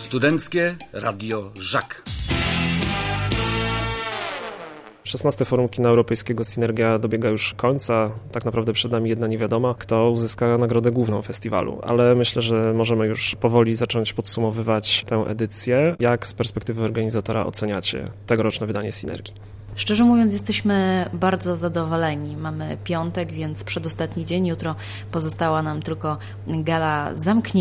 Studenckie Radio Żak. 16. Forum Kina Europejskiego Synergia dobiega już końca. Tak naprawdę przed nami jedna niewiadoma, kto uzyska nagrodę główną festiwalu. Ale myślę, że możemy już powoli zacząć podsumowywać tę edycję. Jak z perspektywy organizatora oceniacie tegoroczne wydanie Synergii? Szczerze mówiąc, jesteśmy bardzo zadowoleni. Mamy piątek, więc przedostatni dzień. Jutro pozostała nam tylko gala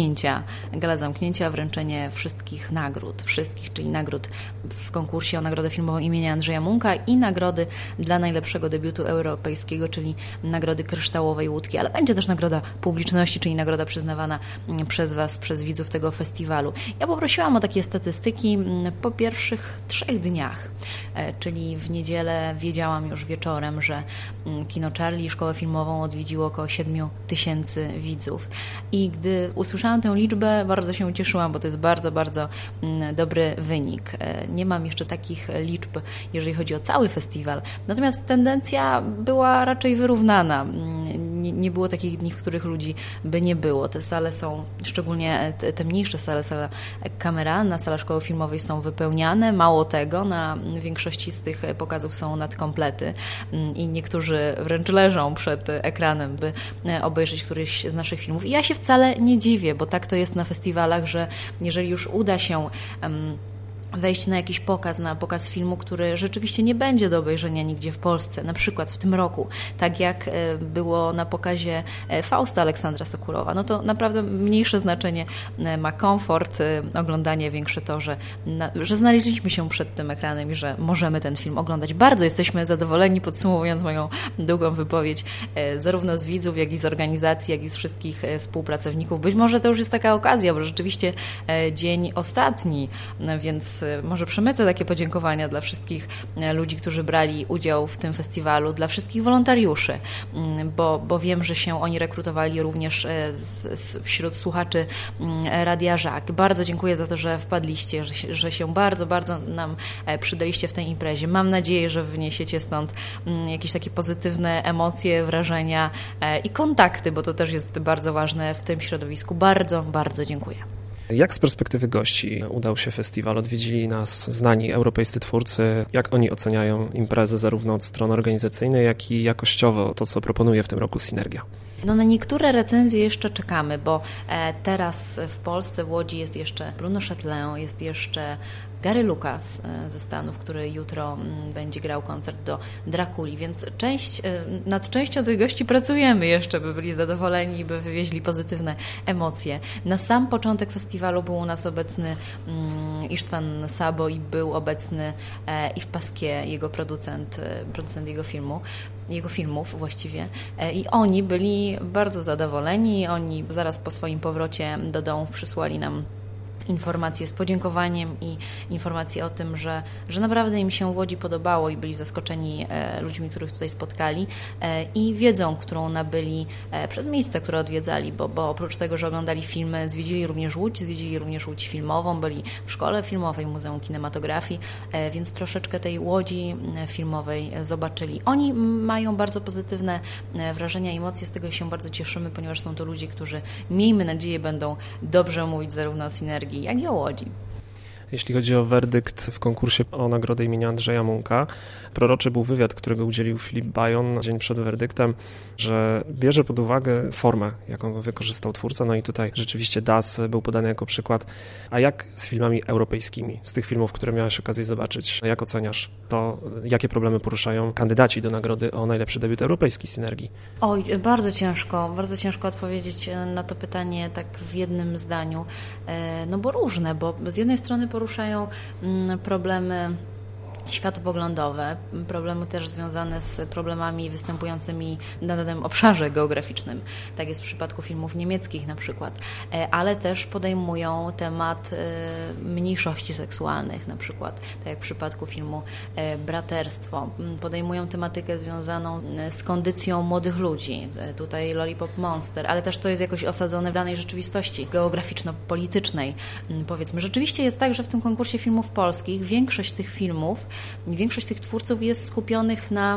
zamknięcia, wręczenie wszystkich nagród. Czyli nagród w konkursie o Nagrodę Filmową imienia Andrzeja Munka i nagrody dla najlepszego debiutu europejskiego, czyli nagrody Kryształowej Łódki. Ale będzie też nagroda publiczności, czyli nagroda przyznawana przez Was, przez widzów tego festiwalu. Ja poprosiłam o takie statystyki po pierwszych 3 dniach, czyli w niedzielę wiedziałam już wieczorem, że Kino Charlie, szkołę filmową odwiedziło około 7 000 widzów. I gdy usłyszałam tę liczbę, bardzo się ucieszyłam, bo to jest bardzo, bardzo dobry wynik. Nie mam jeszcze takich liczb, jeżeli chodzi o cały festiwal. Natomiast tendencja była raczej wyrównana. Nie było takich dni, w których ludzi by nie było. Te sale są, szczególnie te mniejsze sale, sala kameralna, sala szkoły filmowej są wypełniane. Mało tego, na większości z tych pokazów są nadkomplety i niektórzy wręcz leżą przed ekranem, by obejrzeć któryś z naszych filmów. I ja się wcale nie dziwię, bo tak to jest na festiwalach, że jeżeli już uda się wejść na jakiś pokaz, na pokaz filmu, który rzeczywiście nie będzie do obejrzenia nigdzie w Polsce, na przykład w tym roku, tak jak było na pokazie Fausta Aleksandra Sokurowa, no to naprawdę mniejsze znaczenie ma komfort, oglądanie, większe to, że znaleźliśmy się przed tym ekranem i że możemy ten film oglądać. Bardzo jesteśmy zadowoleni, podsumowując moją długą wypowiedź, zarówno z widzów, jak i z organizacji, jak i z wszystkich współpracowników. Być może to już jest taka okazja, bo rzeczywiście dzień ostatni, więc może przemycę takie podziękowania dla wszystkich ludzi, którzy brali udział w tym festiwalu, dla wszystkich wolontariuszy, bo wiem, że się oni rekrutowali również wśród słuchaczy Radia Żak. Bardzo dziękuję za to, że wpadliście, że się bardzo, bardzo nam przydaliście w tej imprezie. Mam nadzieję, że wyniesiecie stąd jakieś takie pozytywne emocje, wrażenia i kontakty, bo to też jest bardzo ważne w tym środowisku. Bardzo, bardzo dziękuję. Jak z perspektywy gości udał się festiwal? Odwiedzili nas znani europejscy twórcy. Jak oni oceniają imprezę zarówno od strony organizacyjnej, jak i jakościowo to, co proponuje w tym roku Synergia? No na niektóre recenzje jeszcze czekamy, bo teraz w Polsce, w Łodzi jest jeszcze Bruno Chatelain, jest jeszcze Gary Lucas ze Stanów, który jutro będzie grał koncert do Drakuli, więc nad częścią tych gości pracujemy jeszcze, by byli zadowoleni, by wywieźli pozytywne emocje. Na sam początek festiwalu był u nas obecny Istvan Sabo i był obecny Yves Pasquier, jego producent jego filmów właściwie. I oni byli bardzo zadowoleni. Oni zaraz po swoim powrocie do domów przysłali nam informacje z podziękowaniem i informacje o tym, że naprawdę im się w Łodzi podobało i byli zaskoczeni ludźmi, których tutaj spotkali i wiedzą, którą nabyli przez miejsca, które odwiedzali, bo oprócz tego, że oglądali filmy, zwiedzili również Łódź filmową, byli w szkole filmowej, Muzeum Kinematografii, więc troszeczkę tej Łodzi filmowej zobaczyli. Oni mają bardzo pozytywne wrażenia i emocje, z tego się bardzo cieszymy, ponieważ są to ludzie, którzy, miejmy nadzieję, będą dobrze mówić zarówno o Synergii, jak i o Łodzi. Jeśli chodzi o werdykt w konkursie o nagrodę imienia Andrzeja Munka, proroczy był wywiad, którego udzielił Filip Bajon dzień przed werdyktem, że bierze pod uwagę formę, jaką wykorzystał twórca, no i tutaj rzeczywiście Das był podany jako przykład. A jak z filmami europejskimi, z tych filmów, które miałeś okazję zobaczyć, jak oceniasz to, jakie problemy poruszają kandydaci do nagrody o najlepszy debiut europejski Synergii? Oj, bardzo ciężko odpowiedzieć na to pytanie tak w jednym zdaniu, no bo różne, bo z jednej strony poruszają problemy światopoglądowe, problemy też związane z problemami występującymi na danym obszarze geograficznym. Tak jest w przypadku filmów niemieckich na przykład, ale też podejmują temat mniejszości seksualnych na przykład, tak jak w przypadku filmu Braterstwo. Podejmują tematykę związaną z kondycją młodych ludzi. Tutaj Lollipop Monster, ale też to jest jakoś osadzone w danej rzeczywistości geograficzno-politycznej. Powiedzmy, rzeczywiście jest tak, że w tym konkursie filmów polskich większość tych filmów, większość tych twórców jest skupionych na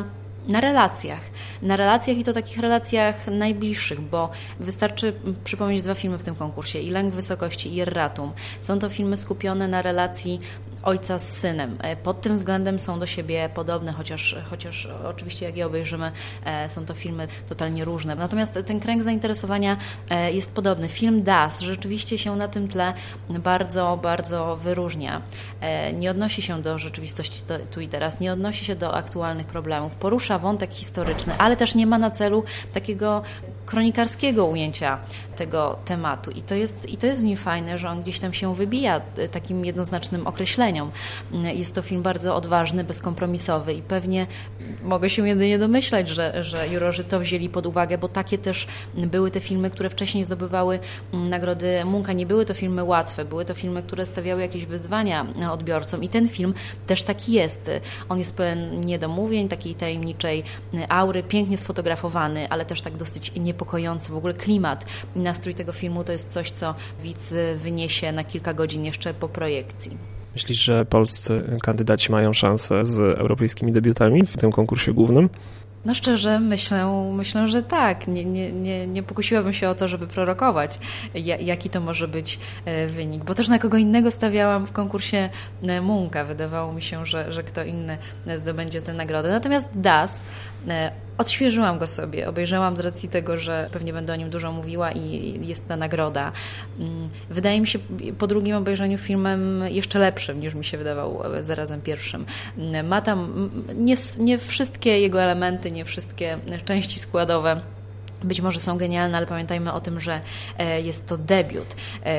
Na relacjach i to takich relacjach najbliższych, bo wystarczy przypomnieć 2 filmy w tym konkursie, i Lęk Wysokości, i Erratum. Są to filmy skupione na relacji ojca z synem. Pod tym względem są do siebie podobne, chociaż oczywiście jak je obejrzymy, są to filmy totalnie różne. Natomiast ten kręg zainteresowania jest podobny. Film Das rzeczywiście się na tym tle bardzo, bardzo wyróżnia. Nie odnosi się do rzeczywistości tu i teraz, nie odnosi się do aktualnych problemów, porusza wątek historyczny, ale też nie ma na celu takiego kronikarskiego ujęcia tego tematu. I to jest w nim fajne, że on gdzieś tam się wybija takim jednoznacznym określeniom. Jest to film bardzo odważny, bezkompromisowy i pewnie mogę się jedynie domyślać, że jurorzy to wzięli pod uwagę, bo takie też były te filmy, które wcześniej zdobywały nagrody Munka. Nie były to filmy łatwe, były to filmy, które stawiały jakieś wyzwania odbiorcom i ten film też taki jest. On jest pełen niedomówień, takiej tajemniczej aury, pięknie sfotografowany, ale też tak dosyć niepokojący. W ogóle klimat i nastrój tego filmu to jest coś, co widz wyniesie na kilka godzin jeszcze po projekcji. Myślisz, że polscy kandydaci mają szansę z europejskimi debiutami w tym konkursie głównym? No szczerze, myślę, że tak. Nie pokusiłabym się o to, żeby prorokować, jaki to może być wynik. Bo też na kogo innego stawiałam w konkursie Munka. Wydawało mi się, że kto inny zdobędzie tę nagrodę. Natomiast Das, odświeżyłam go sobie. Obejrzałam z racji tego, że pewnie będę o nim dużo mówiła i jest ta nagroda. Wydaje mi się po drugim obejrzeniu filmem jeszcze lepszym, niż mi się wydawał zarazem pierwszym. Ma tam nie wszystkie jego elementy, nie wszystkie części składowe być może są genialne, ale pamiętajmy o tym, że jest to debiut.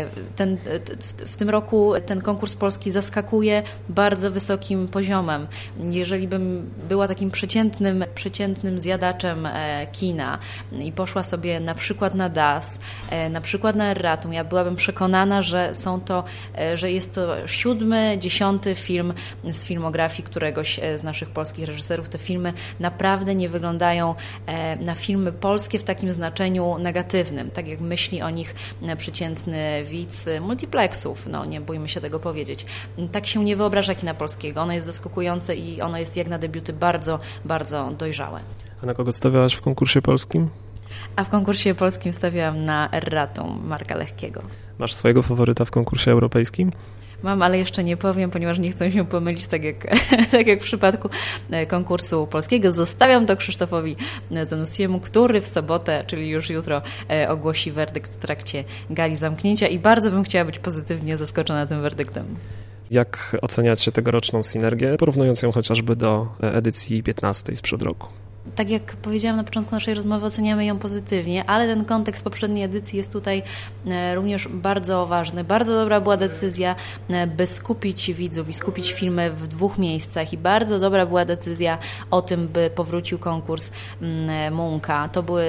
W tym roku ten konkurs polski zaskakuje bardzo wysokim poziomem. Jeżeli bym była takim przeciętnym zjadaczem kina i poszła sobie na przykład na Das, na przykład na Erratum, ja byłabym przekonana, że jest to 7., 10. film z filmografii któregoś z naszych polskich reżyserów. Te filmy naprawdę nie wyglądają na filmy polskie w takim znaczeniu negatywnym, tak jak myśli o nich przeciętny widz multiplexów, nie bójmy się tego powiedzieć. Tak się nie wyobraża kina polskiego. Ono jest zaskakujące i ono jest jak na debiuty bardzo, bardzo dojrzałe. A na kogo stawiałaś w konkursie polskim? A w konkursie polskim stawiałam na Erratum Marka Lechkiego. Masz swojego faworyta w konkursie europejskim? Mam, ale jeszcze nie powiem, ponieważ nie chcę się pomylić, tak jak w przypadku konkursu polskiego. Zostawiam to Krzysztofowi Zanussiemu, który w sobotę, czyli już jutro, ogłosi werdykt w trakcie gali zamknięcia i bardzo bym chciała być pozytywnie zaskoczona tym werdyktem. Jak oceniacie tegoroczną synergię, porównując ją chociażby do edycji 15 sprzed roku? Tak jak powiedziałam na początku naszej rozmowy, oceniamy ją pozytywnie, ale ten kontekst poprzedniej edycji jest tutaj również bardzo ważny. Bardzo dobra była decyzja, by skupić widzów i skupić filmy w 2 miejscach i bardzo dobra była decyzja o tym, by powrócił konkurs Munka.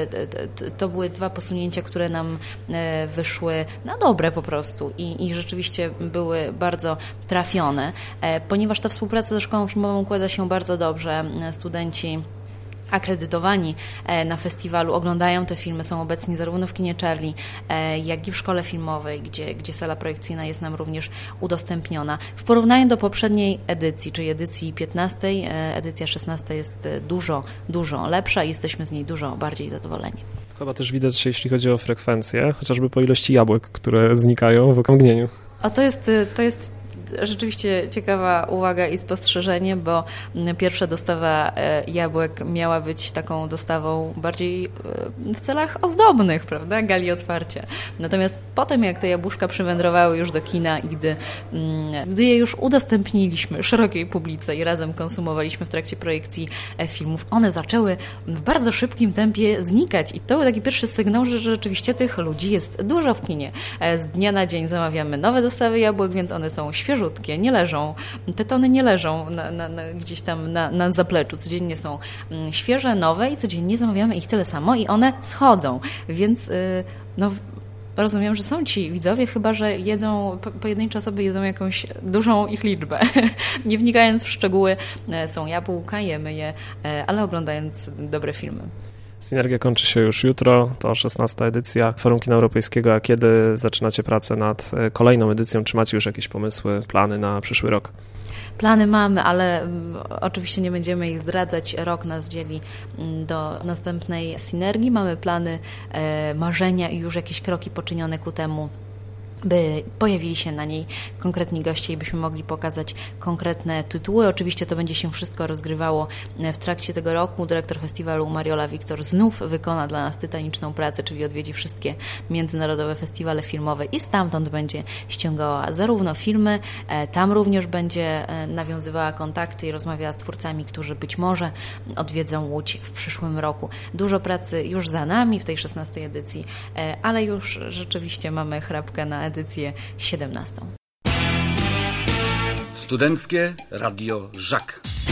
To były 2 posunięcia, które nam wyszły na dobre po prostu i rzeczywiście były bardzo trafione, ponieważ ta współpraca ze Szkołą Filmową układa się bardzo dobrze. Studenci akredytowani na festiwalu oglądają te filmy, są obecni zarówno w kinie Charlie, jak i w szkole filmowej, gdzie sala projekcyjna jest nam również udostępniona. W porównaniu do poprzedniej edycji, czyli edycji 15, edycja 16 jest dużo, dużo lepsza i jesteśmy z niej dużo bardziej zadowoleni. Chyba też widać, jeśli chodzi o frekwencję, chociażby po ilości jabłek, które znikają w okrągnieniu. A to jest rzeczywiście ciekawa uwaga i spostrzeżenie, bo pierwsza dostawa jabłek miała być taką dostawą bardziej w celach ozdobnych, prawda, gali otwarcia. Natomiast potem, jak te jabłuszka przywędrowały już do kina i gdy je już udostępniliśmy szerokiej publice i razem konsumowaliśmy w trakcie projekcji filmów, one zaczęły w bardzo szybkim tempie znikać i to był taki pierwszy sygnał, że rzeczywiście tych ludzi jest dużo w kinie. Z dnia na dzień zamawiamy nowe dostawy jabłek, więc one są świeżutkie, nie leżą, te tony nie leżą gdzieś tam na zapleczu, codziennie są świeże, nowe i codziennie zamawiamy ich tyle samo i one schodzą, więc rozumiem, że są ci widzowie, chyba że jedzą, pojedyncze osoby jedzą jakąś dużą ich liczbę. Nie wnikając w szczegóły, są jabłka, jemy je, ale oglądając dobre filmy. Synergia kończy się już jutro, to 16. edycja Forum Kina Europejskiego, a kiedy zaczynacie pracę nad kolejną edycją? Czy macie już jakieś pomysły, plany na przyszły rok? Plany mamy, ale oczywiście nie będziemy ich zdradzać. Rok nas dzieli do następnej synergii. Mamy plany, marzenia i już jakieś kroki poczynione ku temu, by pojawili się na niej konkretni goście i byśmy mogli pokazać konkretne tytuły. Oczywiście to będzie się wszystko rozgrywało w trakcie tego roku. Dyrektor festiwalu Mariola Wiktor znów wykona dla nas tytaniczną pracę, czyli odwiedzi wszystkie międzynarodowe festiwale filmowe i stamtąd będzie ściągała zarówno filmy, tam również będzie nawiązywała kontakty i rozmawiała z twórcami, którzy być może odwiedzą Łódź w przyszłym roku. Dużo pracy już za nami w tej 16. edycji, ale już rzeczywiście mamy chrapkę na edycję 17. Studenckie Radio Żak.